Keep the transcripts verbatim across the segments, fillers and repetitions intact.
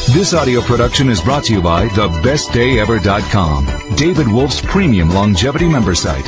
This audio production is brought to you by the best day ever dot com, David Wolf's premium longevity member site.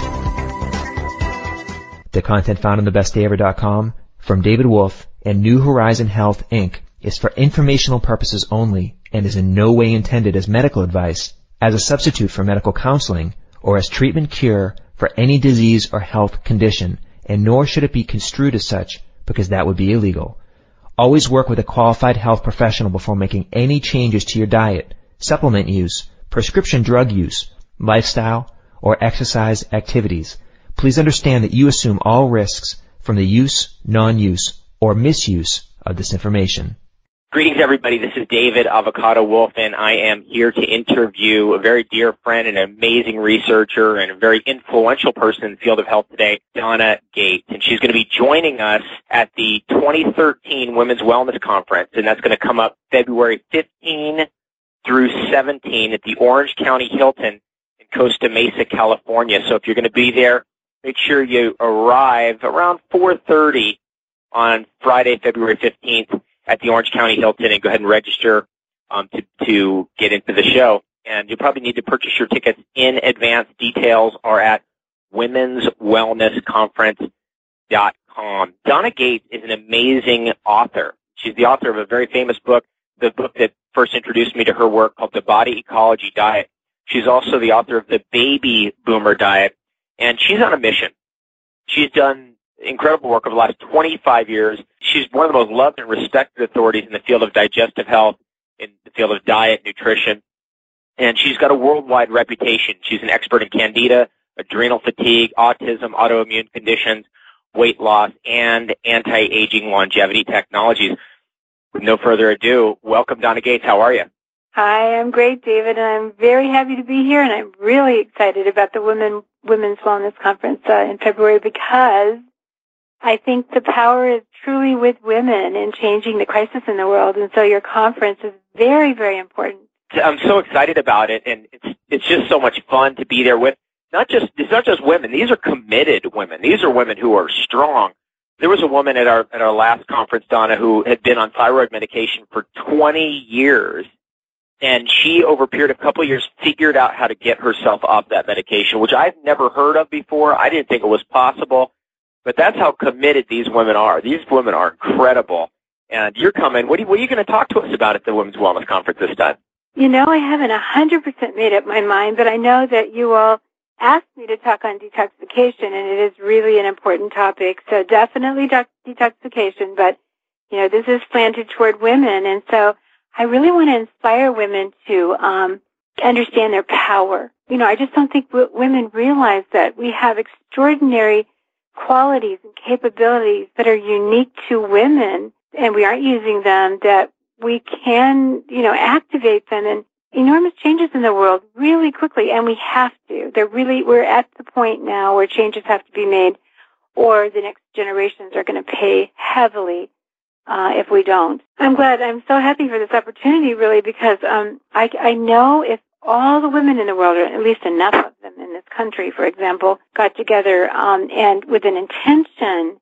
The content found on the best day ever dot com from David Wolf and New Horizon Health, Incorporated is for informational purposes only and is in no way intended as medical advice, as a substitute for medical counseling, or as treatment cure for any disease or health condition, and nor should it be construed as such because that would be illegal. Always work with a qualified health professional before making any changes to your diet, supplement use, prescription drug use, lifestyle, or exercise activities. Please understand that you assume all risks from the use, non-use, or misuse of this information. Greetings, everybody. This is David Avocado Wolf, and I am here to interview a very dear friend and an amazing researcher and a very influential person in the field of health today, Donna Gates. And she's going to be joining us at the twenty thirteen Women's Wellness Conference, and that's going to come up February fifteenth through seventeenth at the Orange County Hilton in Costa Mesa, California. So if you're going to be there, make sure you arrive around four thirty on Friday, February fifteenth. At the Orange County Hilton, and go ahead and register um, to, to get into the show. And you'll probably need to purchase your tickets in advance. Details are at womens wellness conference dot com. Donna Gates is an amazing author. She's the author of a very famous book, the book that first introduced me to her work called The Body Ecology Diet. She's also the author of The Baby Boomer Diet, and she's on a mission. She's done incredible work over the last twenty-five years. She's one of the most loved and respected authorities in the field of digestive health, in the field of diet, nutrition, and she's got a worldwide reputation. She's an expert in candida, adrenal fatigue, autism, autoimmune conditions, weight loss, and anti-aging longevity technologies. With no further ado, welcome, Donna Gates. How are you? Hi, I'm great, David, and I'm very happy to be here, and I'm really excited about the Women Women's Wellness Conference uh, in February because I think the power is truly with women in changing the crisis in the world, and so your conference is very, very important. I'm so excited about it, and it's it's just so much fun to be there with not just it's not just women. These are committed women. These are women who are strong. There was a woman at our at our last conference, Donna, who had been on thyroid medication for twenty years, and she, over a period of a couple of years, figured out how to get herself off that medication, which I've never heard of before. I didn't think it was possible. But that's how committed these women are. These women are incredible. And you're coming. What are you, what are you going to talk to us about at the Women's Wellness Conference this time? You know, I haven't one hundred percent made up my mind, but I know that you all asked me to talk on detoxification, and it is really an important topic. So definitely detoxification, but, you know, this is slanted toward women. And so I really want to inspire women to um, understand their power. You know, I just don't think w- women realize that we have extraordinary qualities and capabilities that are unique to women, and we aren't using them, that we can, you know, activate them in enormous changes in the world really quickly, and we have to. They're really, we're at the point now where changes have to be made, or the next generations are going to pay heavily uh, if we don't. I'm glad, I'm so happy for this opportunity, really, because um, I, I know if all the women in the world, or at least enough of them in this country, for example, got together um, and with an intention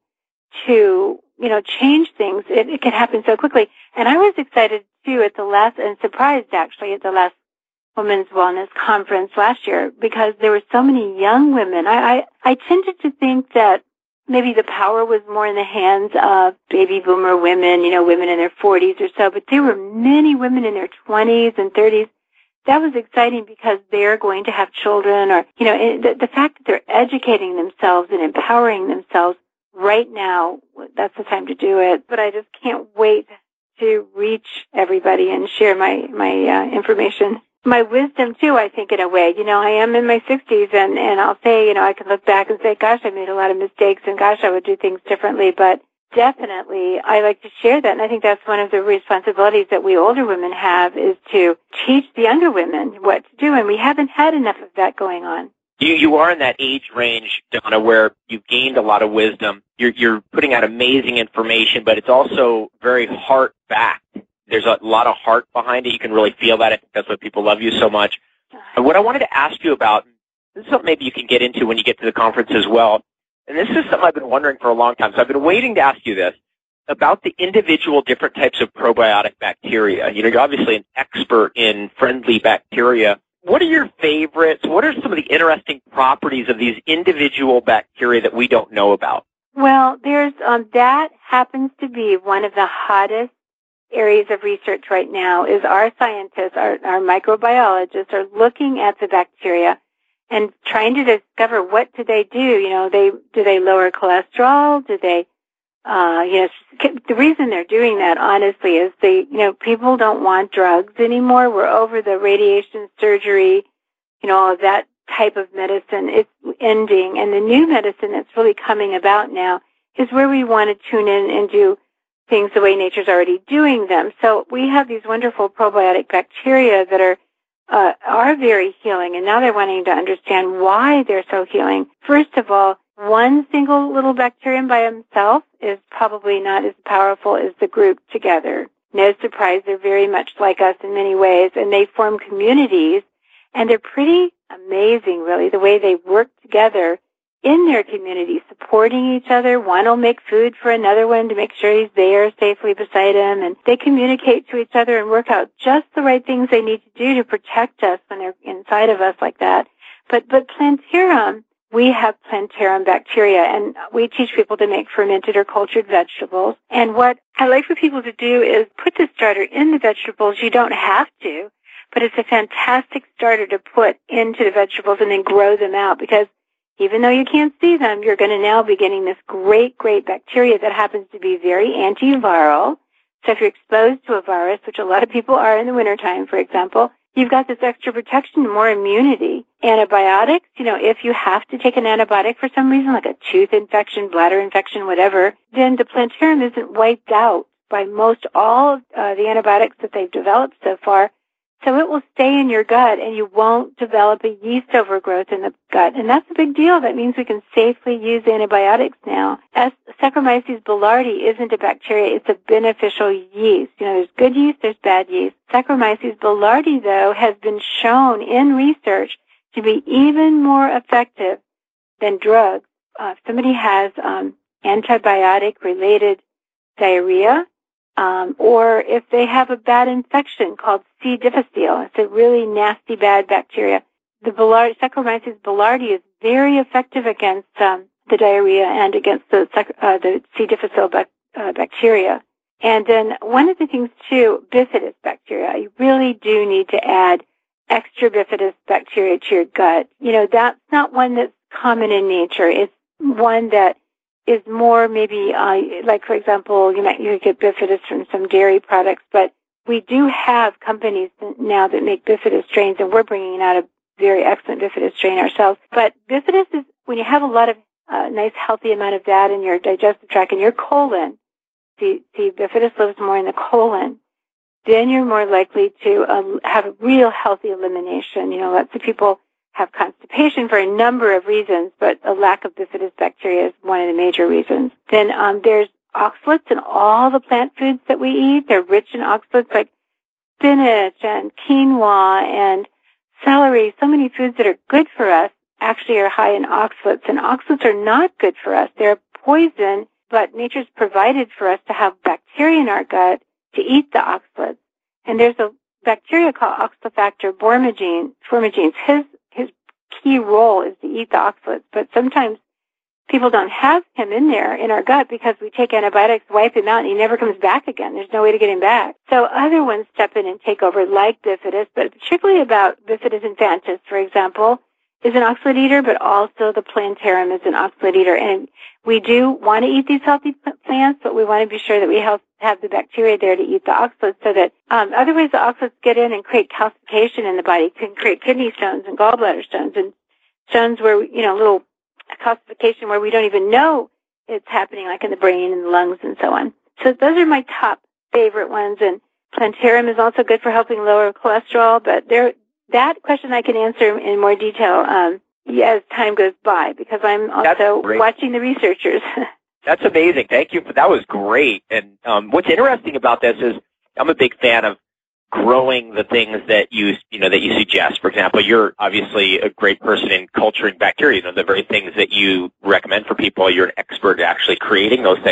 to, you know, change things, it, it could happen so quickly. And I was excited, too, at the last, and surprised, actually, at the last Women's Wellness Conference last year, because there were so many young women. I, I, I tended to think that maybe the power was more in the hands of baby boomer women, you know, women in their forties or so, but there were many women in their twenties and thirties. That was exciting because they're going to have children, or, you know, the, the fact that they're educating themselves and empowering themselves right now, that's the time to do it. But I just can't wait to reach everybody and share my, my uh, information. My wisdom, too, I think, in a way. You know, I am in my sixties, and, and I'll say, you know, I can look back and say, gosh, I made a lot of mistakes, and gosh, I would do things differently, but definitely, I like to share that, and I think that's one of the responsibilities that we older women have, is to teach the younger women what to do, and we haven't had enough of that going on. You you are in that age range, Donna, where you've gained a lot of wisdom. You're you're putting out amazing information, but it's also very heart-backed. There's a lot of heart behind it. You can really feel that. I think that's why people love you so much. And what I wanted to ask you about, this is something maybe you can get into when you get to the conference as well, and this is something I've been wondering for a long time, so I've been waiting to ask you this. about the individual different types of probiotic bacteria. You know, you're obviously an expert in friendly bacteria. What are your favorites? What are some of the interesting properties of these individual bacteria that we don't know about? Well, there's um, that happens to be one of the hottest areas of research right now. Is our scientists, our, our microbiologists, are looking at the bacteria and trying to discover what do they do. You know, they do they lower cholesterol? Do they, uh, you know, the reason they're doing that, honestly, is they, you know, people don't want drugs anymore. We're over the radiation, surgery, you know, all of that type of medicine. It's ending, and the new medicine that's really coming about now is where we want to tune in and do things the way nature's already doing them. So we have these wonderful probiotic bacteria that are uh, are very healing, and now they're wanting to understand why they're so healing. First of all, one single little bacterium by himself is probably not as powerful as the group together. No surprise, they're very much like us in many ways, and they form communities, and they're pretty amazing, really, the way they work together in their community, supporting each other. One will make food for another one to make sure he's there safely beside him, and they communicate to each other and work out just the right things they need to do to protect us when they're inside of us like that. But but Plantarum, we have Plantarum bacteria, and we teach people to make fermented or cultured vegetables. And what I like for people to do is put the starter in the vegetables. You don't have to, but it's a fantastic starter to put into the vegetables and then grow them out, because even though you can't see them, you're going to now be getting this great, great bacteria that happens to be very antiviral. So if you're exposed to a virus, which a lot of people are in the wintertime, for example, you've got this extra protection, more immunity. Antibiotics, you know, if you have to take an antibiotic for some reason, like a tooth infection, bladder infection, whatever, then the Plantarum isn't wiped out by most all of uh, the antibiotics that they've developed so far. So it will stay in your gut, and you won't develop a yeast overgrowth in the gut. And that's a big deal. That means we can safely use antibiotics now. As Saccharomyces boulardii isn't a bacteria, it's a beneficial yeast. You know, there's good yeast, there's bad yeast. Saccharomyces boulardii, though, has been shown in research to be even more effective than drugs. Uh, if somebody has um, antibiotic-related diarrhea, Um, or if they have a bad infection called C. difficile, it's a really nasty, bad bacteria. The Boulardii, Saccharomyces boulardii is very effective against um, the diarrhea and against the, uh, the C. difficile bac- uh, bacteria. And then one of the things, too, bifidus bacteria. You really do need to add extra bifidus bacteria to your gut. You know, that's not one that's common in nature. It's one that is more maybe, uh, like, for example, you might you get bifidus from some dairy products, but we do have companies now that make bifidus strains, and we're bringing out a very excellent bifidus strain ourselves. But bifidus is, when you have a lot of uh, nice, healthy amount of that in your digestive tract and your colon, see, see, bifidus lives more in the colon, then you're more likely to uh, have a real healthy elimination. You know, lots of people have constipation for a number of reasons, but a lack of bifidus bacteria is one of the major reasons. Then um, there's oxalates in all the plant foods that we eat. They're rich in oxalates like spinach and quinoa and celery. So many foods that are good for us actually are high in oxalates, and oxalates are not good for us. They're poison, but nature's provided for us to have bacteria in our gut to eat the oxalates. And there's a bacteria called Oxalofactor formigenes. Formigenes. His his key role is to eat the oxalates, but sometimes people don't have him in there in our gut because we take antibiotics, wipe him out, and he never comes back again. There's no way to get him back. So other ones step in and take over, like bifidus, but particularly about bifidus infantis, for example, is an oxalate eater, but also the Plantarum is an oxalate eater. And we do want to eat these healthy plants, but we want to be sure that we have, have the bacteria there to eat the oxalates, so that um, otherwise the oxalates get in and create calcification in the body, can create kidney stones and gallbladder stones, and stones where, you know, little calcification where we don't even know it's happening, like in the brain and the lungs and so on. So those are my top favorite ones. And Plantarum is also good for helping lower cholesterol, but there, that question I can answer in more detail um, as time goes by, because I'm also watching the researchers. That's amazing. Thank you. For, that was great. And um, what's interesting about this is I'm a big fan of growing the things that you, you know, that you suggest. For example, you're obviously a great person in culturing bacteria, you know, the very things that you recommend for people. You're an expert at actually creating those things.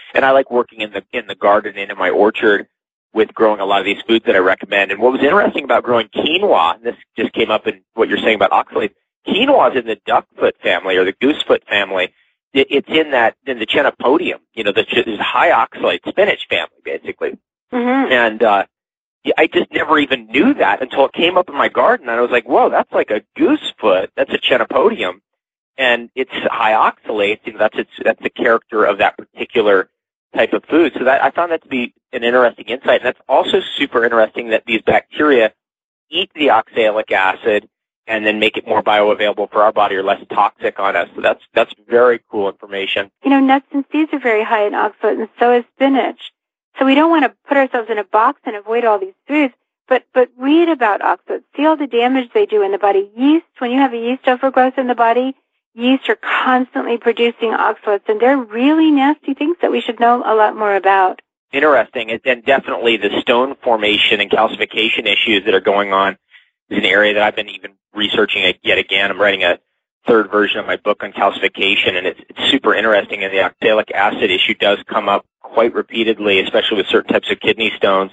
And I like working in the in the garden and in my orchard with growing a lot of these foods that I recommend. And what was interesting about growing quinoa, and this just came up in what you're saying about oxalates, quinoa is in the duckfoot family or the goosefoot family. It, it's in that in the chenopodium, you know, the, the high oxalate spinach family, basically. Mm-hmm. And uh, I just never even knew that until it came up in my garden, and I was like, whoa, that's like a goosefoot. That's a chenopodium, and it's high oxalates. You know, that's its, that's the character of that particular type of food. So that I found that to be an interesting insight. And that's also super interesting that these bacteria eat the oxalic acid and then make it more bioavailable for our body or less toxic on us. So that's that's very cool information. You know, nuts and seeds are very high in oxalate, and so is spinach. So we don't want to put ourselves in a box and avoid all these foods, but but read about oxalates. See all the damage they do in the body. Yeast, when you have a yeast overgrowth in the body, yeast are constantly producing oxalates, and they're really nasty things that we should know a lot more about. Interesting, and definitely the stone formation and calcification issues that are going on is an area that I've been even researching yet again. I'm writing a third version of my book on calcification, and it's, it's super interesting, and the oxalic acid issue does come up quite repeatedly, especially with certain types of kidney stones.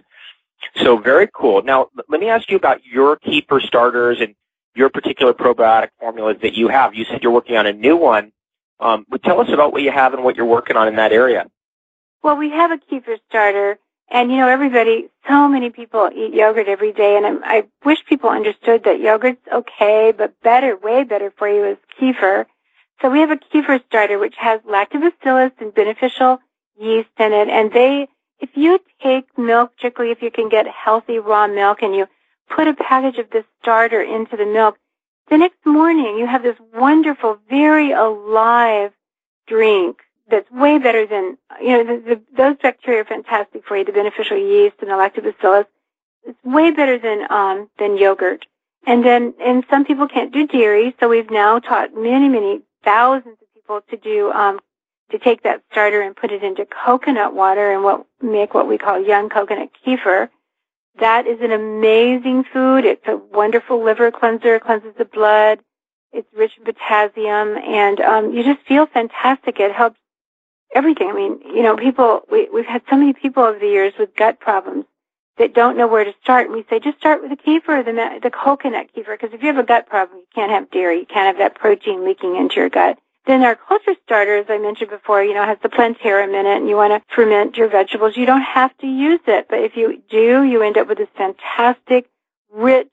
So very cool. Now, let me ask you about your Kefir starters and your particular probiotic formulas that you have. You said you're working on a new one. Um, but tell us about what you have and what you're working on in that area. Well, we have a Kefir starter, and, you know, everybody, so many people eat yogurt every day, and I'm, I wish people understood that yogurt's okay, but better, way better for you is kefir. So we have a Kefir starter, which has lactobacillus and beneficial yeast in it, and they, if you take milk, particularly if you can get healthy raw milk, and you put a package of this starter into the milk, the next morning you have this wonderful, very alive drink that's way better than, you know, the, the, those bacteria are fantastic for you, the beneficial yeast and the lactobacillus. It's way better than um, than yogurt. And then, and some people can't do dairy, so we've now taught many, many thousands of people to do, um, to take that starter and put it into coconut water and what make what we call young coconut kefir. That is an amazing food. It's a wonderful liver cleanser, cleanses the blood. It's rich in potassium, and um, you just feel fantastic. It helps everything. I mean, you know, people, we, we've had so many people over the years with gut problems that don't know where to start. And we say, just start with the kefir, the, the coconut kefir, because if you have a gut problem, you can't have dairy. You can't have that protein leaking into your gut. Then our culture starter, as I mentioned before, you know, has the plantarum in it, and you want to ferment your vegetables. You don't have to use it, but if you do, you end up with this fantastic, rich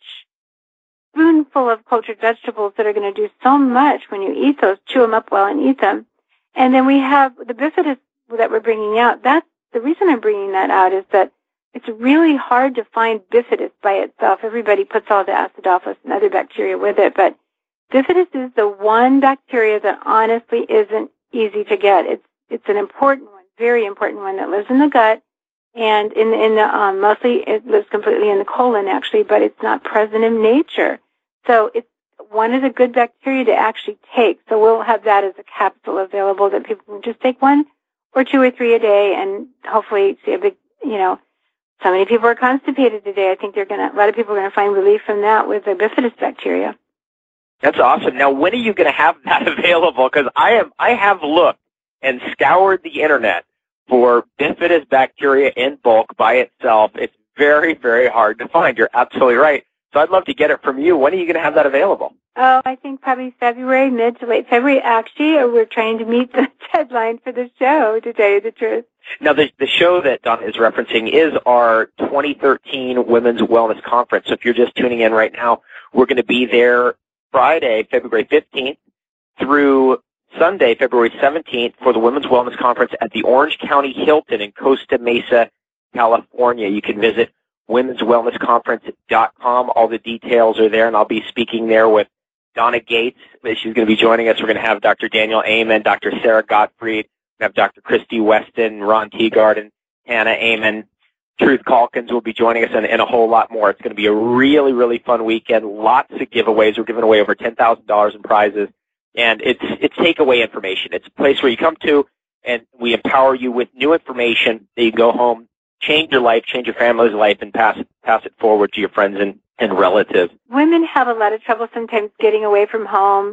spoonful of cultured vegetables that are going to do so much when you eat those. Chew them up well and eat them. And then we have the bifidus that we're bringing out. That's the reason I'm bringing that out is that it's really hard to find bifidus by itself. Everybody puts all the acidophilus and other bacteria with it, but bifidus is the one bacteria that honestly isn't easy to get. It's it's an important one, very important one that lives in the gut, and in in the um, mostly it lives completely in the colon actually, but it's not present in nature. So it's one of the good bacteria to actually take. So we'll have that as a capsule available that people can just take one or two or three a day, and hopefully see a big, you know. So many people are constipated today. I think they're gonna a lot of people are gonna find relief from that with the bifidus bacteria. That's awesome. Now, when are you going to have that available? Because I have, I have looked and scoured the internet for bifidus bacteria in bulk by itself. It's very, very hard to find. You're absolutely right. So I'd love to get it from you. When are you going to have that available? Oh, I think probably February, mid to late February. Actually, we're trying to meet the deadline for the show, to tell you the truth. Now, the, the show that Donna is referencing is our twenty thirteen Women's Wellness Conference. So if you're just tuning in right now, we're going to be there Friday, February fifteenth, through Sunday, February seventeenth, for the Women's Wellness Conference at the Orange County Hilton in Costa Mesa, California. You can visit women's wellness conference dot com. All the details are there, and I'll be speaking there with Donna Gates. She's going to be joining us. We're going to have Doctor Daniel Amen, Doctor Sarah Gottfried, we have Doctor Christy Weston, Ron Teagard, and Hannah Amen. Truth Calkins will be joining us, and, and a whole lot more. It's going to be a really, really fun weekend. Lots of giveaways. We're giving away over ten thousand dollars in prizes, and it's it's takeaway information. It's a place where you come to, and we empower you with new information that you can go home, change your life, change your family's life, and pass it, pass it forward to your friends and, and relatives. Women have a lot of trouble sometimes getting away from home.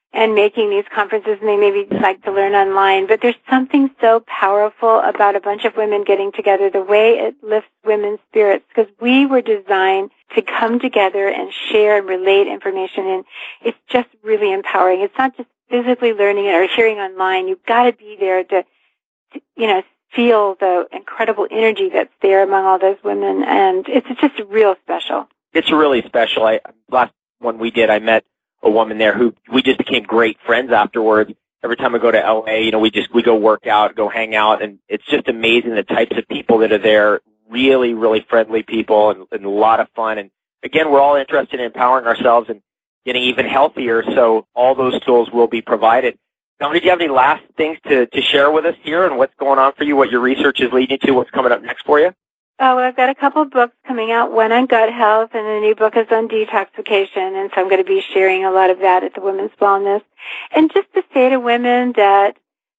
and making these conferences, and they maybe like to learn online. But there's something so powerful about a bunch of women getting together, the way it lifts women's spirits, because we were designed to come together and share and relate information, and it's just really empowering. It's not just physically learning it or hearing online. You've got to be there to, to you know, feel the incredible energy that's there among all those women, and it's just real special. It's really special. I, last one we did, I met a woman there who we just became great friends afterwards. Every time I go to L A, you know, we just, we go work out, go hang out, and it's just amazing the types of people that are there. Really, really friendly people and, and a lot of fun. And again, we're all interested in empowering ourselves and getting even healthier, so all those tools will be provided. Now, did you have any last things to, to share with us here and what's going on for you, what your research is leading to, what's coming up next for you? Oh, well, I've got a couple of books coming out, one on gut health, and a new book is on detoxification, and so I'm going to be sharing a lot of that at the Women's Wellness. And just to say to women that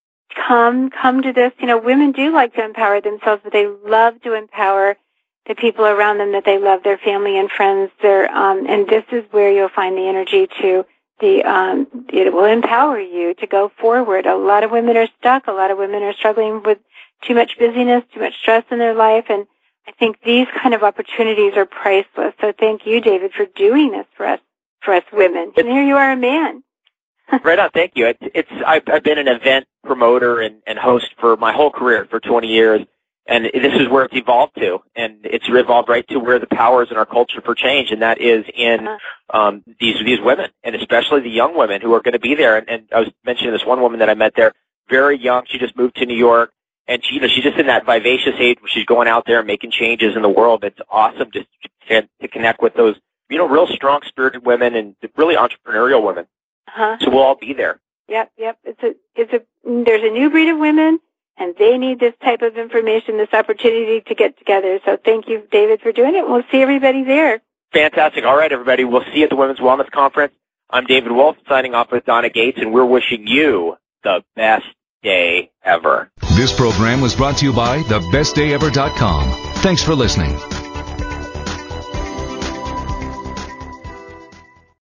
come, come to this, you know, women do like to empower themselves, but they love to empower the people around them that they love, their family and friends. Their, um, and this is where you'll find the energy to the, um, it will empower you to go forward. A lot of women are stuck. A lot of women are struggling with too much busyness, too much stress in their life, and I think these kind of opportunities are priceless. So thank you, David, for doing this for us, for us women. And here you are, a man. Right on. Thank you. It's, it's I've, I've been an event promoter and, and host for my whole career for twenty years, and this is where it's evolved to, and it's evolved right to where the power is in our culture for change, and that is in um, these these women, and especially the young women who are going to be there. And, and I was mentioning this one woman that I met there, very young. She just moved to New York. And she, you know, she's just in that vivacious age where she's going out there and making changes in the world. It's awesome just to, to connect with those, you know, real strong spirited women and really entrepreneurial women. Uh-huh. So we'll all be there. Yep, yep. It's a, it's a, there's a new breed of women, and they need this type of information, this opportunity to get together. So thank you, David, for doing it. We'll see everybody there. Fantastic. All right, everybody. We'll see you at the Women's Wellness Conference. I'm David Wolf, signing off with Donna Gates, and we're wishing you the best day ever. This program was brought to you by the best day ever dot com. Thanks for listening.